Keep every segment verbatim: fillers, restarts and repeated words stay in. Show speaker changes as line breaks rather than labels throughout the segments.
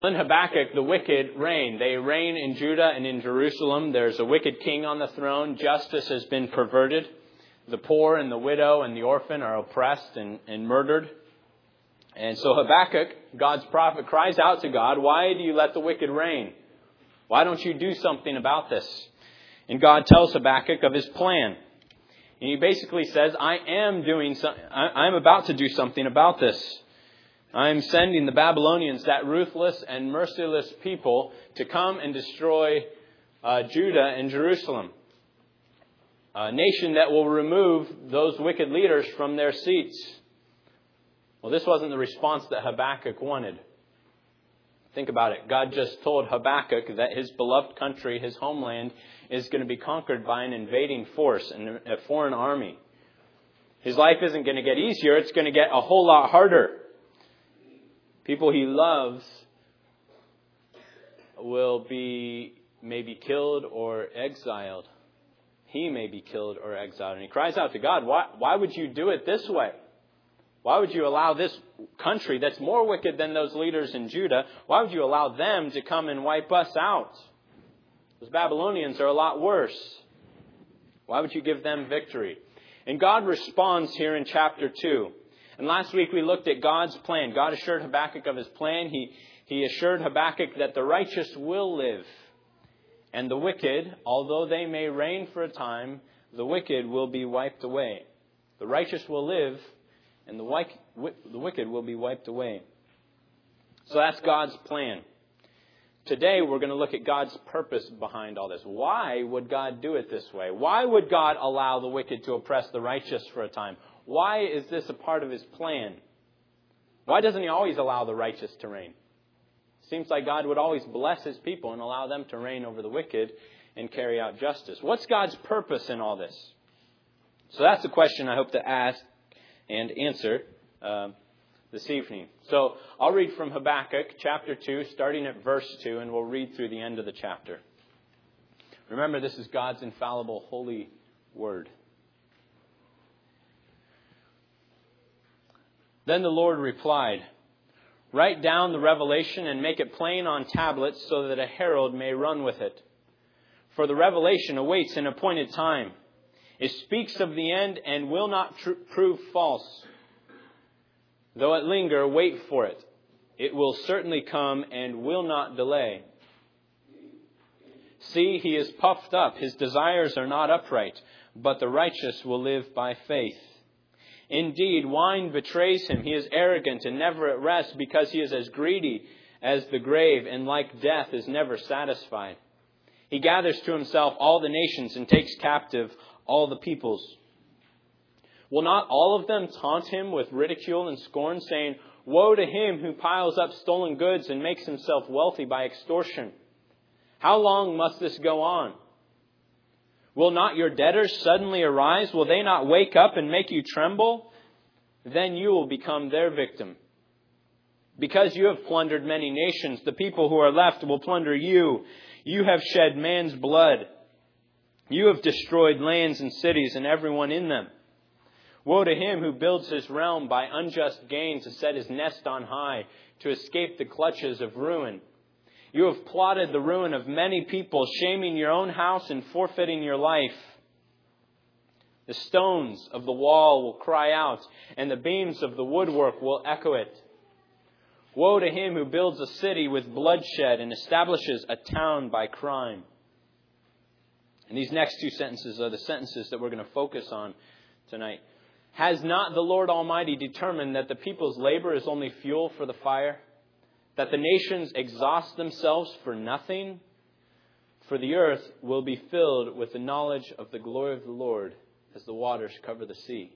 In Habakkuk, the wicked reign. They reign in Judah and in Jerusalem. There's a wicked king on the throne. Justice has been perverted. The poor and the widow and the orphan are oppressed and, and murdered. And so Habakkuk, God's prophet, cries out to God, "Why do you let the wicked reign? Why don't you do something about this?" And God tells Habakkuk of his plan. And he basically says, I am doing so- I, I'm about to do something about this. I am sending the Babylonians, that ruthless and merciless people, to come and destroy uh, Judah and Jerusalem. A nation that will remove those wicked leaders from their seats. Well, this wasn't the response that Habakkuk wanted. Think about it. God just told Habakkuk that his beloved country, his homeland, is going to be conquered by an invading force and a foreign army. His life isn't going to get easier. It's going to get a whole lot harder. People he loves will be maybe killed or exiled. He may be killed or exiled. And he cries out to God, why, why would you do it this way? Why would you allow this country that's more wicked than those leaders in Judah, why would you allow them to come and wipe us out? Those Babylonians are a lot worse. Why would you give them victory? And God responds here in chapter two. And last week we looked at God's plan. God assured Habakkuk of his plan. He, he assured Habakkuk that the righteous will live. And the wicked, although they may reign for a time, the wicked will be wiped away. The righteous will live, and the, the wicked will be wiped away. So that's God's plan. Today we're going to look at God's purpose behind all this. Why would God do it this way? Why would God allow the wicked to oppress the righteous for a time? Why is this a part of his plan? Why doesn't he always allow the righteous to reign? Seems like God would always bless his people and allow them to reign over the wicked and carry out justice. What's God's purpose in all this? So that's the question I hope to ask and answer uh, this evening. So I'll read from Habakkuk chapter two, starting at verse two, and we'll read through the end of the chapter. Remember, this is God's infallible, holy word. Then the Lord replied, "Write down the revelation and make it plain on tablets so that a herald may run with it. For the revelation awaits an appointed time. It speaks of the end and will not tr- prove false. Though it linger, wait for it. It will certainly come and will not delay. See, he is puffed up. His desires are not upright, but the righteous will live by faith. Indeed, wine betrays him. He is arrogant and never at rest because he is as greedy as the grave and like death is never satisfied. He gathers to himself all the nations and takes captive all the peoples. Will not all of them taunt him with ridicule and scorn, saying, 'Woe to him who piles up stolen goods and makes himself wealthy by extortion. How long must this go on? Will not your debtors suddenly arise? Will they not wake up and make you tremble? Then you will become their victim. Because you have plundered many nations, the people who are left will plunder you. You have shed man's blood. You have destroyed lands and cities and everyone in them. Woe to him who builds his realm by unjust gain to set his nest on high, to escape the clutches of ruin. You have plotted the ruin of many people, shaming your own house and forfeiting your life. The stones of the wall will cry out, and the beams of the woodwork will echo it. Woe to him who builds a city with bloodshed and establishes a town by crime." And these next two sentences are the sentences that we're going to focus on tonight. Has not the Lord Almighty determined that the people's labor is only fuel for the fire? That the nations exhaust themselves for nothing? For the earth will be filled with the knowledge of the glory of the Lord as the waters cover the sea.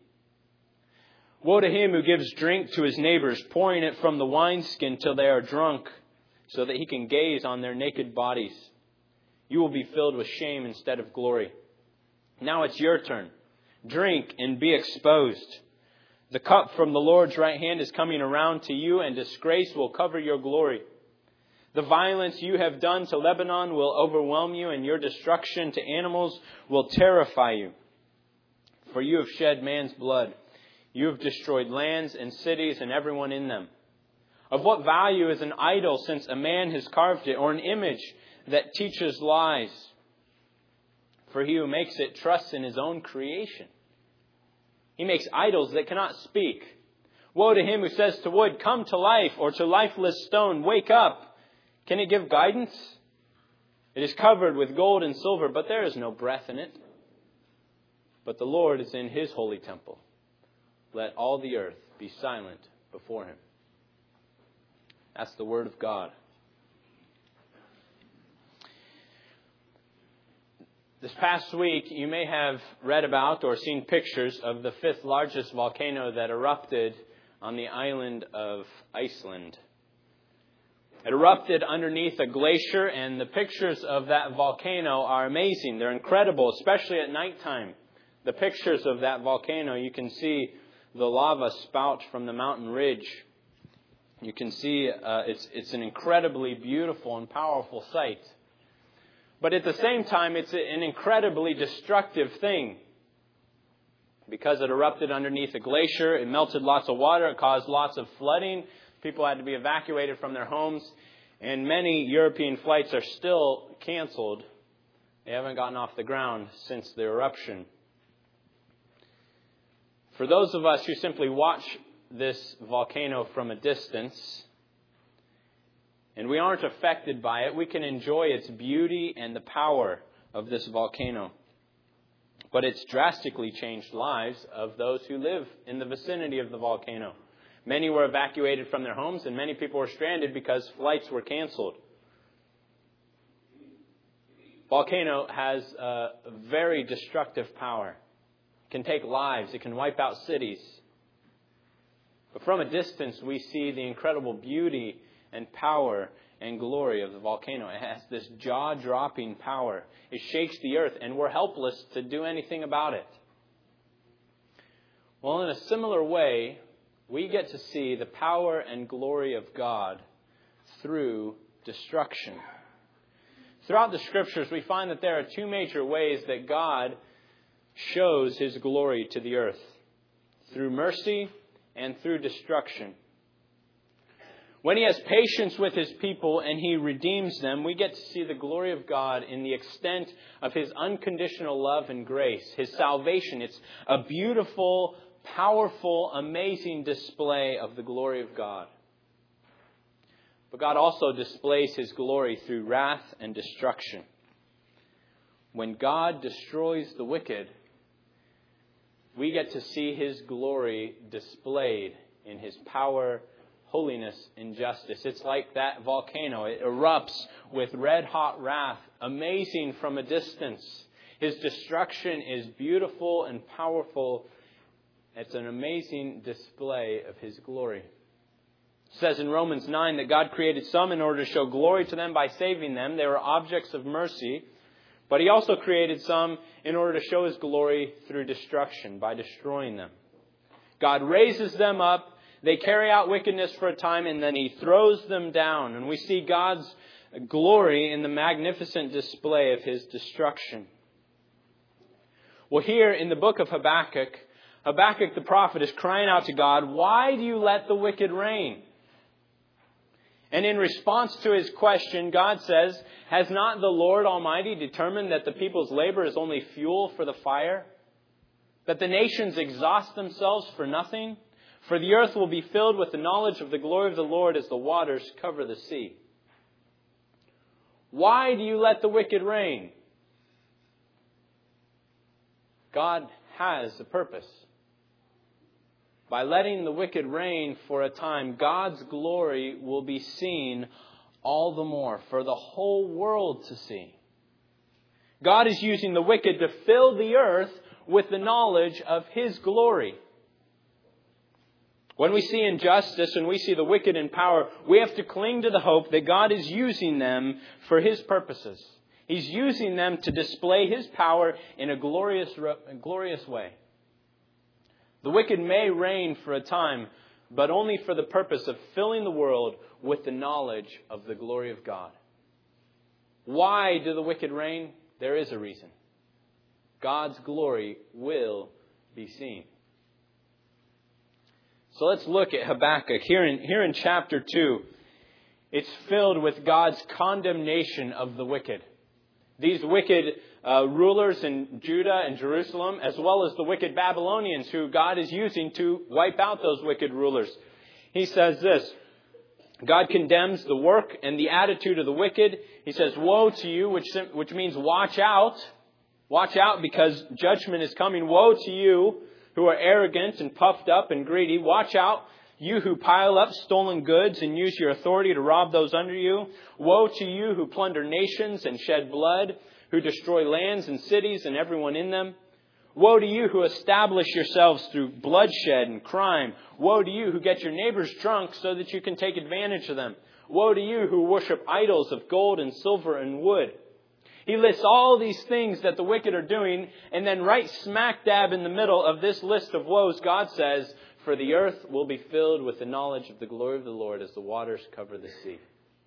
Woe to him who gives drink to his neighbors, pouring it from the wineskin till they are drunk, so that he can gaze on their naked bodies. You will be filled with shame instead of glory. Now it's your turn. Drink and be exposed. The cup from the Lord's right hand is coming around to you, and disgrace will cover your glory. The violence you have done to Lebanon will overwhelm you, and your destruction to animals will terrify you. For you have shed man's blood. You have destroyed lands and cities and everyone in them. Of what value is an idol since a man has carved it, or an image that teaches lies? For he who makes it trusts in his own creation. He makes idols that cannot speak. Woe to him who says to wood, come to life, or to lifeless stone, wake up. Can it give guidance? It is covered with gold and silver, but there is no breath in it. But the Lord is in his holy temple. Let all the earth be silent before him. That's the word of God. This past week, you may have read about or seen pictures of the fifth largest volcano that erupted on the island of Iceland. It erupted underneath a glacier, and the pictures of that volcano are amazing. They're incredible, especially at nighttime. The pictures of that volcano, you can see the lava spout from the mountain ridge. You can see uh, it's, it's an incredibly beautiful and powerful sight. But at the same time, it's an incredibly destructive thing. Because it erupted underneath a glacier, it melted lots of water, it caused lots of flooding. People had to be evacuated from their homes. And many European flights are still canceled. They haven't gotten off the ground since the eruption. For those of us who simply watch this volcano from a distance, and we aren't affected by it, we can enjoy its beauty and the power of this volcano. But it's drastically changed lives of those who live in the vicinity of the volcano. Many were evacuated from their homes, and many people were stranded because flights were canceled. Volcano has a very destructive power. It can take lives. It can wipe out cities. But from a distance, we see the incredible beauty and power and glory of the volcano. It has this jaw-dropping power. It shakes the earth, and we're helpless to do anything about it. Well, in a similar way, we get to see the power and glory of God through destruction. Throughout the Scriptures, we find that there are two major ways that God shows his glory to the earth. Through mercy and through destruction. When he has patience with his people and he redeems them, we get to see the glory of God in the extent of his unconditional love and grace, his salvation. It's a beautiful, powerful, amazing display of the glory of God. But God also displays his glory through wrath and destruction. When God destroys the wicked, we get to see his glory displayed in his power, holiness, and justice. It's like that volcano. It erupts with red-hot wrath, amazing from a distance. His destruction is beautiful and powerful. It's an amazing display of his glory. It says in Romans nine that God created some in order to show glory to them by saving them. They were objects of mercy. But he also created some in order to show his glory through destruction, by destroying them. God raises them up. They carry out wickedness for a time, and then he throws them down. And we see God's glory in the magnificent display of his destruction. Well, here in the book of Habakkuk, Habakkuk the prophet is crying out to God, "Why do you let the wicked reign?" And in response to his question, God says, "Has not the Lord Almighty determined that the people's labor is only fuel for the fire? That the nations exhaust themselves for nothing? For the earth will be filled with the knowledge of the glory of the Lord as the waters cover the sea." Why do you let the wicked reign? God has a purpose. By letting the wicked reign for a time, God's glory will be seen all the more for the whole world to see. God is using the wicked to fill the earth with the knowledge of his glory. When we see injustice and we see the wicked in power, we have to cling to the hope that God is using them for his purposes. He's using them to display his power in a glorious, glorious way. The wicked may reign for a time, but only for the purpose of filling the world with the knowledge of the glory of God. Why do the wicked reign? There is a reason. God's glory will be seen. So let's look at Habakkuk. Here in, here in chapter two, it's filled with God's condemnation of the wicked. These wicked uh, rulers in Judah and Jerusalem, as well as the wicked Babylonians who God is using to wipe out those wicked rulers. He says this, God condemns the work and the attitude of the wicked. He says, woe to you, which, which means watch out. Watch out because judgment is coming. Woe to you who are arrogant and puffed up and greedy. Watch out, you who pile up stolen goods and use your authority to rob those under you. Woe to you who plunder nations and shed blood, who destroy lands and cities and everyone in them. Woe to you who establish yourselves through bloodshed and crime. Woe to you who get your neighbors drunk so that you can take advantage of them. Woe to you who worship idols of gold and silver and wood. He lists all these things that the wicked are doing, and then right smack dab in the middle of this list of woes, God says, for the earth will be filled with the knowledge of the glory of the Lord as the waters cover the sea.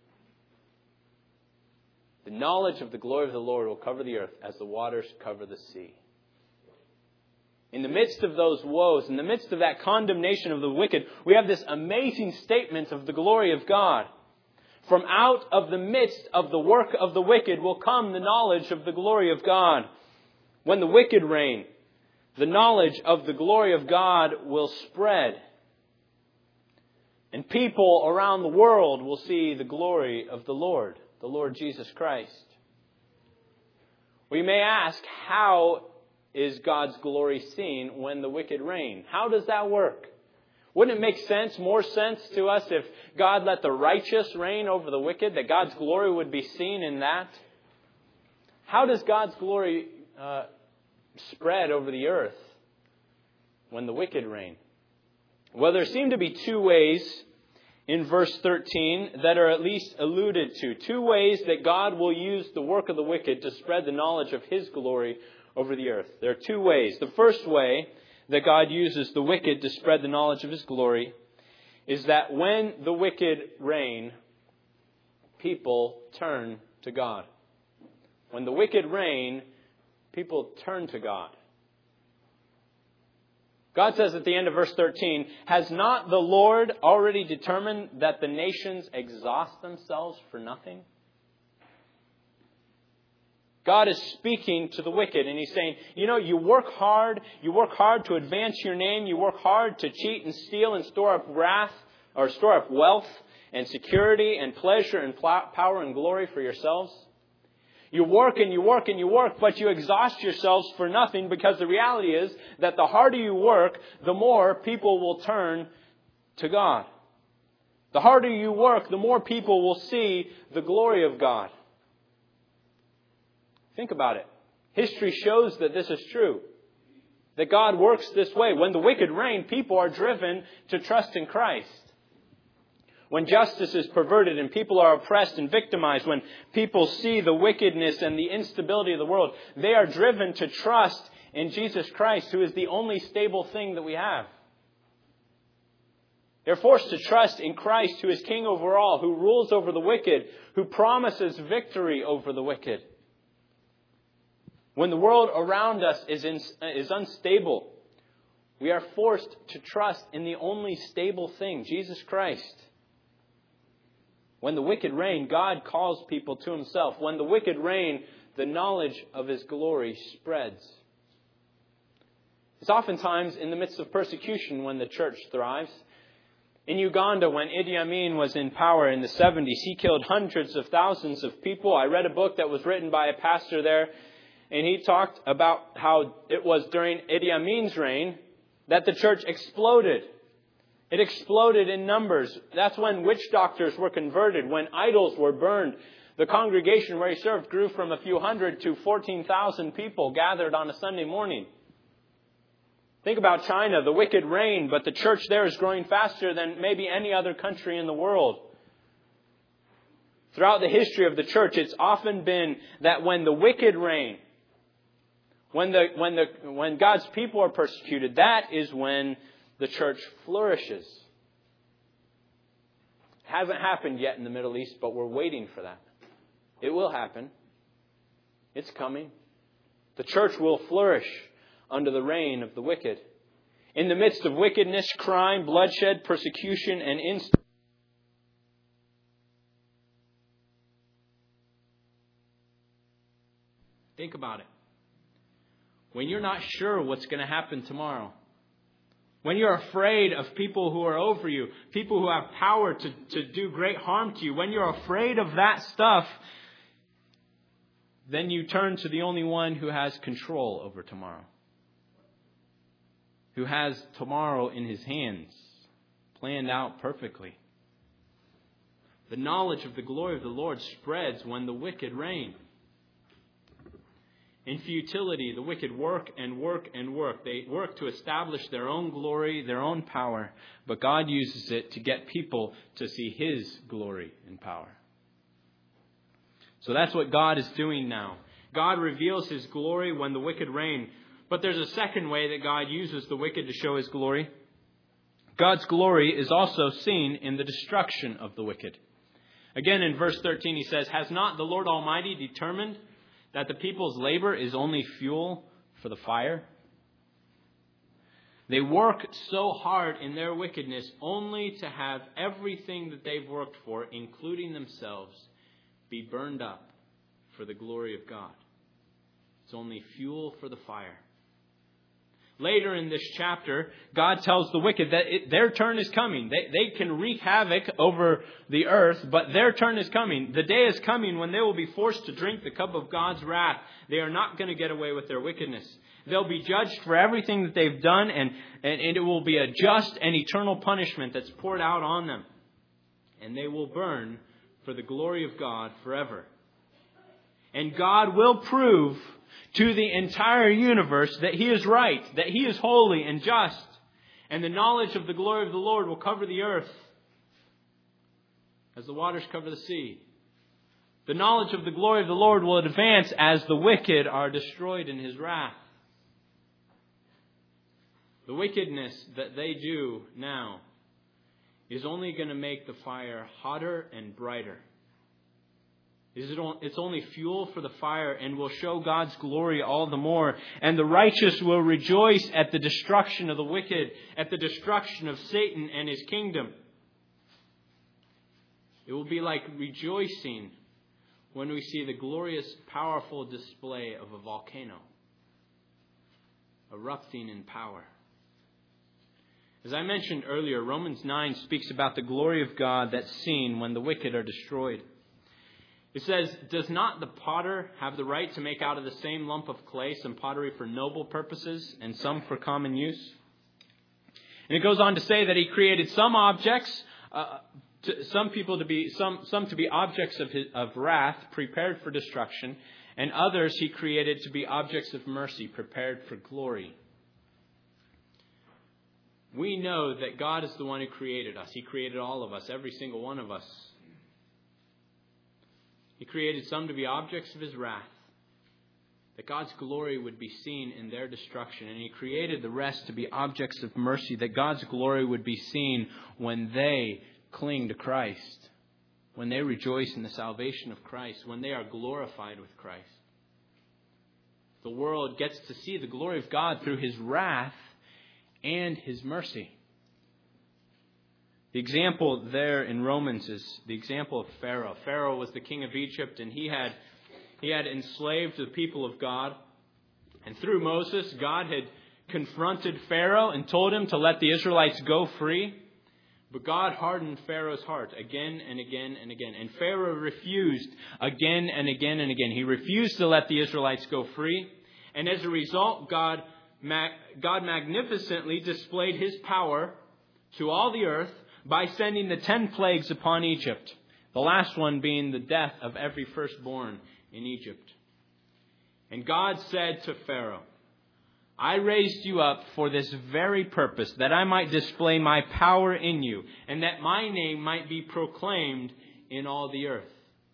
The knowledge of the glory of the Lord will cover the earth as the waters cover the sea. In the midst of those woes, in the midst of that condemnation of the wicked, we have this amazing statement of the glory of God. From out of the midst of the work of the wicked will come the knowledge of the glory of God. When the wicked reign, the knowledge of the glory of God will spread. And people around the world will see the glory of the Lord, the Lord Jesus Christ. We may ask, how is God's glory seen when the wicked reign? How does that work? Wouldn't it make sense, more sense to us if God let the righteous reign over the wicked, that God's glory would be seen in that? How does God's glory uh, spread over the earth when the wicked reign? Well, there seem to be two ways in verse thirteen that are at least alluded to. Two ways that God will use the work of the wicked to spread the knowledge of His glory over the earth. There are two ways. The first way that God uses the wicked to spread the knowledge of His glory is that when the wicked reign, people turn to God. When the wicked reign, people turn to God. God says at the end of verse thirteen, has not the Lord already determined that the nations exhaust themselves for nothing? God is speaking to the wicked and He's saying, you know, you work hard, you work hard to advance your name, you work hard to cheat and steal and store up wrath, or store up wealth and security and pleasure and power and glory for yourselves. You work and you work and you work, but you exhaust yourselves for nothing, because the reality is that the harder you work, the more people will turn to God. The harder you work, the more people will see the glory of God. Think about it. History shows that this is true. That God works this way. When the wicked reign, people are driven to trust in Christ. When justice is perverted and people are oppressed and victimized, when people see the wickedness and the instability of the world, they are driven to trust in Jesus Christ, who is the only stable thing that we have. They're forced to trust in Christ, who is king over all, who rules over the wicked, who promises victory over the wicked. When the world around us is, in, is unstable, we are forced to trust in the only stable thing, Jesus Christ. When the wicked reign, God calls people to Himself. When the wicked reign, the knowledge of His glory spreads. It's oftentimes in the midst of persecution when the church thrives. In Uganda, when Idi Amin was in power in the seventies, he killed hundreds of thousands of people. I read a book that was written by a pastor there, and he talked about how it was during Idi Amin's reign that the church exploded. It exploded in numbers. That's when witch doctors were converted, when idols were burned. The congregation where he served grew from a few hundred to fourteen thousand people gathered on a Sunday morning. Think about China. The wicked reign, but the church there is growing faster than maybe any other country in the world. Throughout the history of the church, it's often been that when the wicked reign, when the when the when God's people are persecuted, that is when the church flourishes. It hasn't happened yet in the Middle East, but we're waiting for that. It will happen. It's coming. The church will flourish under the reign of the wicked. In the midst of wickedness, crime, bloodshed, persecution, and instability. Think about it. When you're not sure what's going to happen tomorrow, when you're afraid of people who are over you, people who have power to, to do great harm to you, when you're afraid of that stuff, then you turn to the only one who has control over tomorrow, who has tomorrow in his hands, planned out perfectly. The knowledge of the glory of the Lord spreads when the wicked reign. In futility, the wicked work and work and work. They work to establish their own glory, their own power. But God uses it to get people to see His glory and power. So that's what God is doing now. God reveals His glory when the wicked reign. But there's a second way that God uses the wicked to show His glory. God's glory is also seen in the destruction of the wicked. Again, in verse thirteen, He says, "Has not the Lord Almighty determined that the people's labor is only fuel for the fire?" They work so hard in their wickedness only to have everything that they've worked for, including themselves, be burned up for the glory of God. It's only fuel for the fire. Later in this chapter, God tells the wicked that it, their turn is coming. They, they can wreak havoc over the earth, but their turn is coming. The day is coming when they will be forced to drink the cup of God's wrath. They are not going to get away with their wickedness. They'll be judged for everything that they've done, and, and, and it will be a just and eternal punishment that's poured out on them. And they will burn for the glory of God forever. And God will prove to the entire universe that He is right, that He is holy and just, and the knowledge of the glory of the Lord will cover the earth as the waters cover the sea. The knowledge of the glory of the Lord will advance as the wicked are destroyed in His wrath. The wickedness that they do now is only going to make the fire hotter and brighter. It's only fuel for the fire and will show God's glory all the more. And the righteous will rejoice at the destruction of the wicked, at the destruction of Satan and his kingdom. It will be like rejoicing when we see the glorious, powerful display of a volcano erupting in power. As I mentioned earlier, Romans nine speaks about the glory of God that's seen when the wicked are destroyed. It says, "Does not the potter have the right to make out of the same lump of clay some pottery for noble purposes and some for common use?" And it goes on to say that He created some objects, uh, to, some people to be some some to be objects of his, of wrath, prepared for destruction, and others He created to be objects of mercy, prepared for glory. We know that God is the one who created us. He created all of us, every single one of us. He created some to be objects of His wrath, that God's glory would be seen in their destruction. And He created the rest to be objects of mercy, that God's glory would be seen when they cling to Christ, when they rejoice in the salvation of Christ, when they are glorified with Christ. The world gets to see the glory of God through His wrath and His mercy. The example there in Romans is the example of Pharaoh. Pharaoh was the king of Egypt, and he had he had enslaved the people of God. And through Moses, God had confronted Pharaoh and told him to let the Israelites go free. But God hardened Pharaoh's heart again and again and again. And Pharaoh refused again and again and again. He refused to let the Israelites go free. And as a result, God, God magnificently displayed His power to all the earth by sending the ten plagues upon Egypt, the last one being the death of every firstborn in Egypt. And God said to Pharaoh, "I raised you up for this very purpose, that I might display my power in you, and that my name might be proclaimed in all the earth."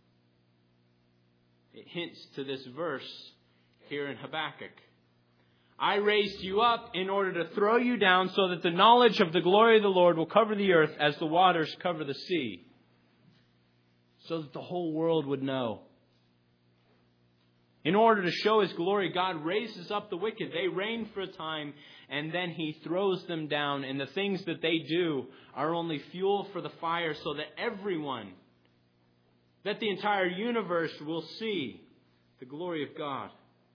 It hints to this verse here in Habakkuk. I raised you up in order to throw you down so that the knowledge of the glory of the Lord will cover the earth as the waters cover the sea. So that the whole world would know. In order to show His glory, God raises up the wicked. They reign for a time, and then He throws them down. And the things that they do are only fuel for the fire, so that everyone, that the entire universe will see the glory of God.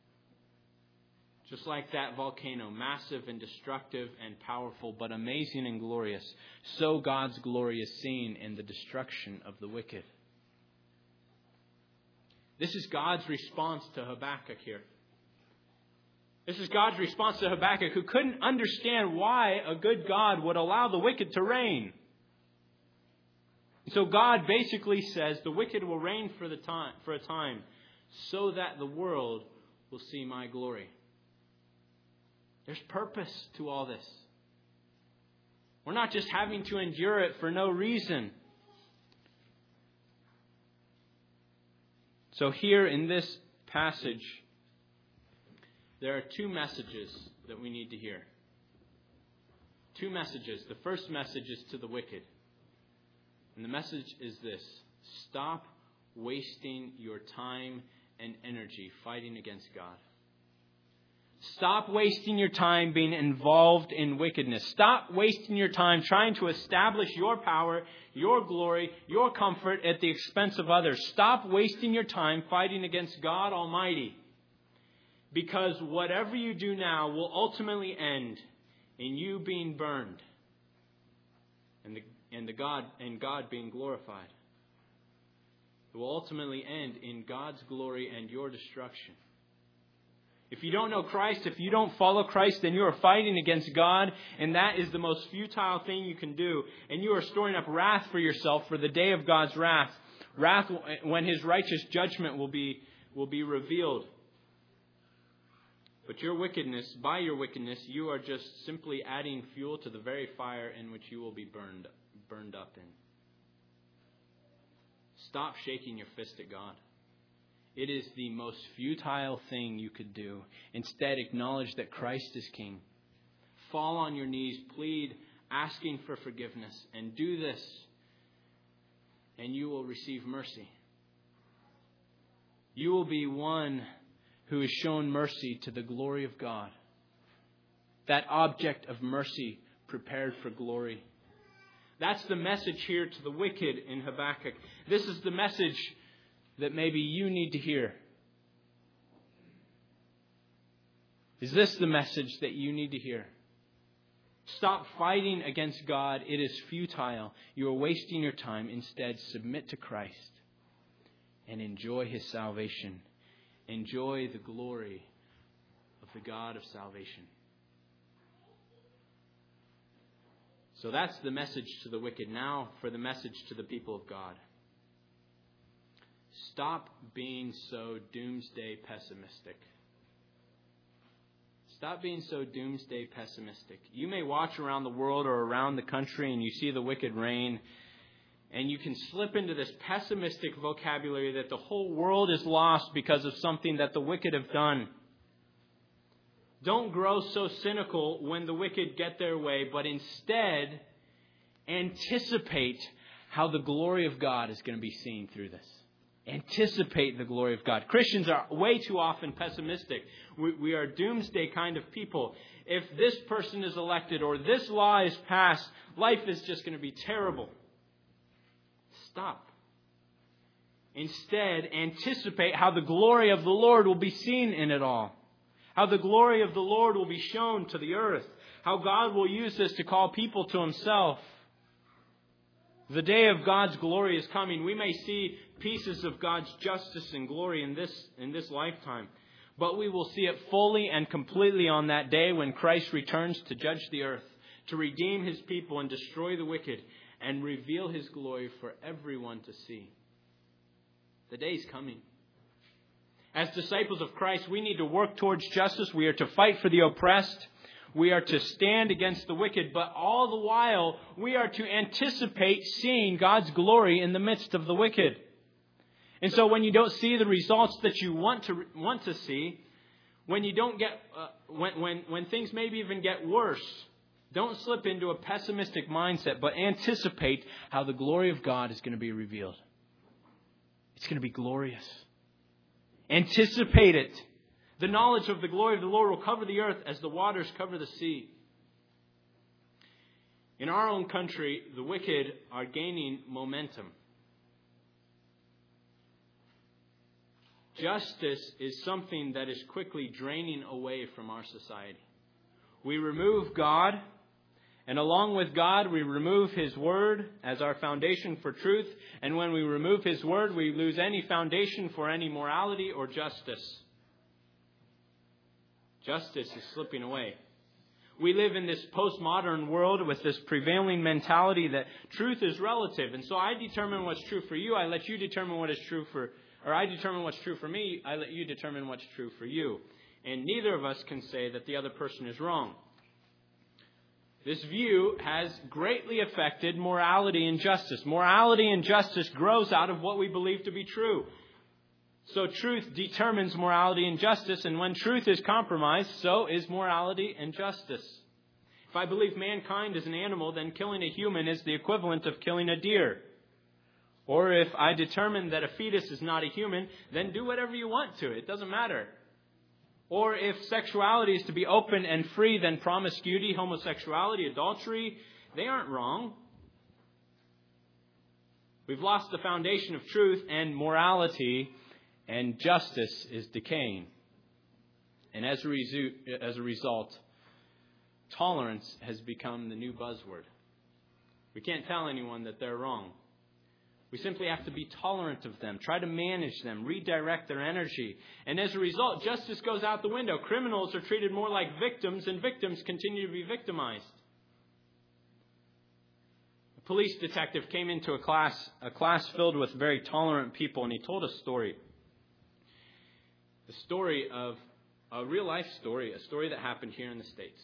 Just like that volcano, massive and destructive and powerful, but amazing and glorious, so God's glory is seen in the destruction of the wicked. This is God's response to Habakkuk here. This is God's response to Habakkuk, who couldn't understand why a good God would allow the wicked to reign. So God basically says the wicked will reign for the time, for a time, so that the world will see my glory. There's purpose to all this. We're not just having to endure it for no reason. So here in this passage, there are two messages that we need to hear. Two messages. The first message is to the wicked. And the message is this: stop wasting your time and energy fighting against God. Stop wasting your time being involved in wickedness. Stop wasting your time trying to establish your power, your glory, your comfort at the expense of others. Stop wasting your time fighting against God Almighty. Because whatever you do now will ultimately end in you being burned and the, and the God and God being glorified. It will ultimately end in God's glory and your destruction. If you don't know Christ, if you don't follow Christ, then you are fighting against God, and that is the most futile thing you can do. And you are storing up wrath for yourself for the day of God's wrath. Wrath when His righteous judgment will be, will be revealed. But your wickedness, by your wickedness, you are just simply adding fuel to the very fire in which you will be burned, burned up in. Stop shaking your fist at God. It is the most futile thing you could do. Instead, acknowledge that Christ is King. Fall on your knees, plead, asking for forgiveness, and do this, and you will receive mercy. You will be one who has shown mercy to the glory of God. That object of mercy prepared for glory. That's the message here to the wicked in Habakkuk. This is the message that maybe you need to hear. Is this the message that you need to hear? Stop fighting against God. It is futile. You are wasting your time. Instead, submit to Christ and enjoy His salvation. Enjoy the glory of the God of salvation. So that's the message to the wicked. Now for the message to the people of God. Stop being so doomsday pessimistic. Stop being so doomsday pessimistic. You may watch around the world or around the country and you see the wicked reign, and you can slip into this pessimistic vocabulary that the whole world is lost because of something that the wicked have done. Don't grow so cynical when the wicked get their way, but instead anticipate how the glory of God is going to be seen through this. Anticipate the glory of God. Christians are way too often pessimistic. We, we are doomsday kind of people. If this person is elected or this law is passed, life is just going to be terrible. Stop. Instead, anticipate how the glory of the Lord will be seen in it all. How the glory of the Lord will be shown to the earth. How God will use this to call people to Himself. The day of God's glory is coming. We may see pieces of God's justice and glory in this, in this lifetime. But we will see it fully and completely on that day when Christ returns to judge the earth, to redeem His people and destroy the wicked, and reveal His glory for everyone to see. The day is coming. As disciples of Christ, we need to work towards justice. We are to fight for the oppressed. We are to stand against the wicked. But all the while, we are to anticipate seeing God's glory in the midst of the wicked. And so when you don't see the results that you want to want to see, when you don't get, uh, when, when, when things maybe even get worse, don't slip into a pessimistic mindset, but anticipate how the glory of God is going to be revealed. It's going to be glorious. Anticipate it. The knowledge of the glory of the Lord will cover the earth as the waters cover the sea. In our own country, the wicked are gaining momentum. Justice is something that is quickly draining away from our society. We remove God, and along with God, we remove His Word as our foundation for truth. And when we remove His Word, we lose any foundation for any morality or justice. Justice is slipping away. We live in this postmodern world with this prevailing mentality that truth is relative. And so I determine what's true for you. I let you determine what is true for, or I determine what's true for me. I let you determine what's true for you. And neither of us can say that the other person is wrong. This view has greatly affected morality and justice. Morality and justice grows out of what we believe to be true. So truth determines morality and justice, and when truth is compromised, so is morality and justice. If I believe mankind is an animal, then killing a human is the equivalent of killing a deer. Or if I determine that a fetus is not a human, then do whatever you want to. It doesn't matter. Or if sexuality is to be open and free, then promiscuity, homosexuality, adultery, they aren't wrong. We've lost the foundation of truth, and morality and justice is decaying. And as a, resu- as a result, tolerance has become the new buzzword. We can't tell anyone that they're wrong. We simply have to be tolerant of them, try to manage them, redirect their energy. And as a result, justice goes out the window. Criminals are treated more like victims, and victims continue to be victimized. A police detective came into a class, a class filled with very tolerant people, and he told a story. The story of a real life story, a story that happened here in the States.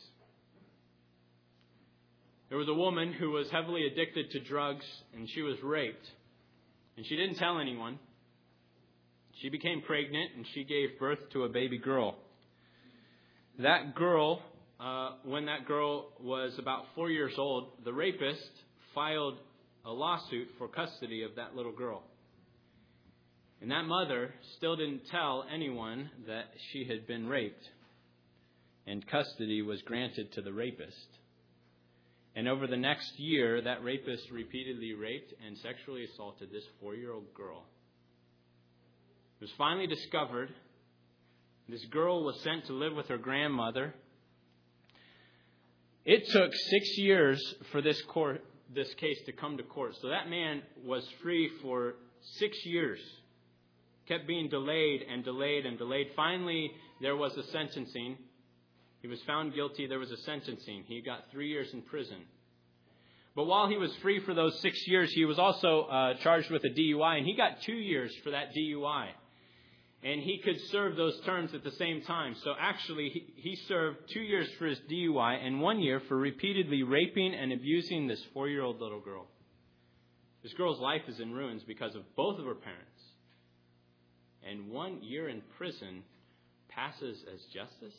There was a woman who was heavily addicted to drugs, and she was raped. And she didn't tell anyone. She became pregnant, and she gave birth to a baby girl. That girl, uh, when that girl was about four years old, the rapist filed a lawsuit for custody of that little girl. And that mother still didn't tell anyone that she had been raped. And custody was granted to the rapist. And over the next year, that rapist repeatedly raped and sexually assaulted this four-year-old girl. It was finally discovered. This girl was sent to live with her grandmother. It took six years for this court, this case to come to court. So that man was free for six years. Kept being delayed and delayed and delayed. Finally, there was a sentencing. He was found guilty. There was a sentencing. He got three years in prison. But while he was free for those six years, he was also uh, charged with a D U I, and he got two years for that D U I. And he could serve those terms at the same time. So actually, he, he served two years for his D U I and one year for repeatedly raping and abusing this four-year-old little girl. This girl's life is in ruins because of both of her parents. And one year in prison passes as justice?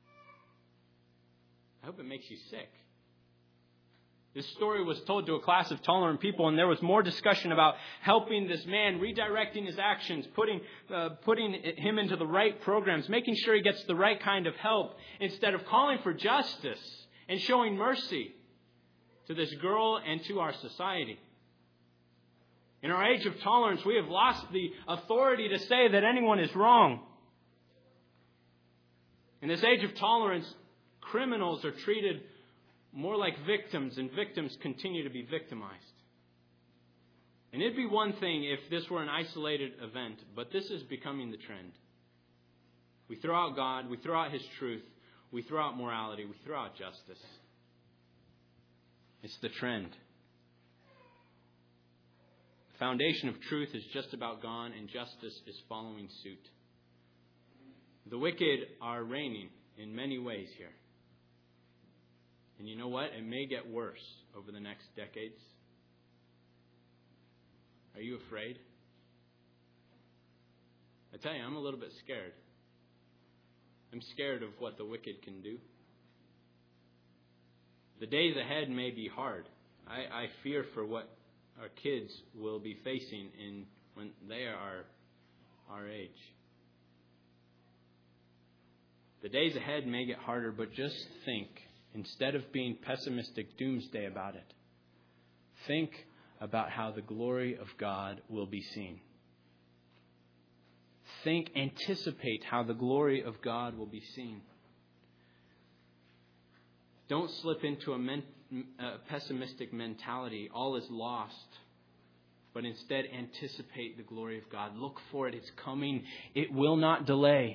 I hope it makes you sick. This story was told to a class of tolerant people, and there was more discussion about helping this man, redirecting his actions, putting uh, putting him into the right programs, making sure he gets the right kind of help, instead of calling for justice and showing mercy to this girl and to our society. In our age of tolerance, we have lost the authority to say that anyone is wrong. In this age of tolerance, criminals are treated more like victims, and victims continue to be victimized. And it'd be one thing if this were an isolated event, but this is becoming the trend. We throw out God, we throw out His truth, we throw out morality, we throw out justice. It's the trend. The foundation of truth is just about gone, and justice is following suit. The wicked are reigning in many ways here. And you know what? It may get worse over the next decades. Are you afraid? I tell you, I'm a little bit scared. I'm scared of what the wicked can do. The days ahead may be hard. I, I fear for what our kids will be facing in when they are our age. The days ahead may get harder, but just think, instead of being pessimistic doomsday about it, think about how the glory of God will be seen. Think, anticipate how the glory of God will be seen. Don't slip into a, men, a pessimistic mentality, all is lost. But instead anticipate the glory of God. Look for it, it's coming. It will not delay.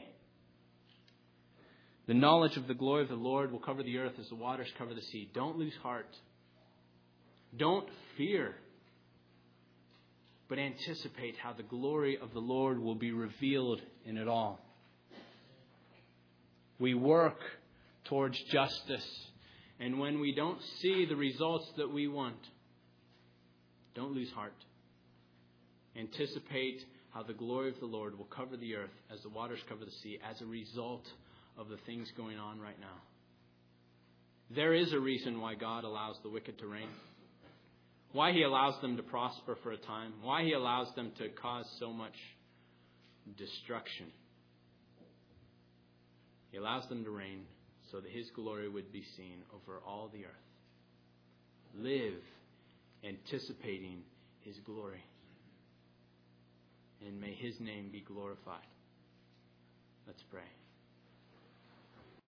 The knowledge of the glory of the Lord will cover the earth as the waters cover the sea. Don't lose heart. Don't fear. But anticipate how the glory of the Lord will be revealed in it all. We work towards justice. And when we don't see the results that we want, don't lose heart. Anticipate how the glory of the Lord will cover the earth as the waters cover the sea as a result of the things going on right now. There is a reason why God allows the wicked to reign. Why He allows them to prosper for a time. Why He allows them to cause so much destruction. He allows them to reign so that His glory would be seen over all the earth. Live anticipating His glory. And may His name be glorified. Let's pray.